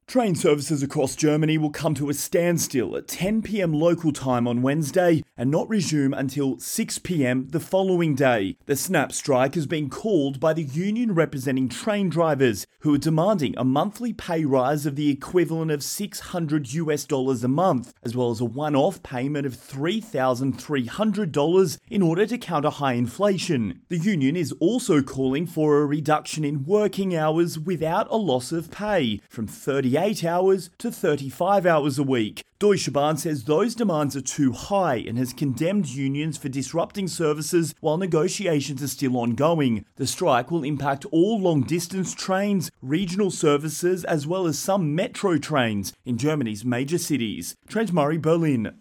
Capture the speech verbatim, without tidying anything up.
Train services across Germany will come to a standstill at ten p.m. local time on Wednesday and not resume until six p.m. the following day. The snap strike has been called by the union representing train drivers, who are demanding a monthly pay rise of the equivalent of six hundred US dollars a month, as well as a one-off payment of three thousand three hundred dollars in order to counter high inflation. The union is also calling for a reduction in working hours without a loss of pay, from thirty-eight hours to thirty-five hours a week. Deutsche Bahn says those demands are too high and has condemned unions for disrupting services while negotiations are still ongoing. The strike will impact all long-distance trains, regional services, as well as some metro trains in Germany's major cities. Trent Murray, Berlin.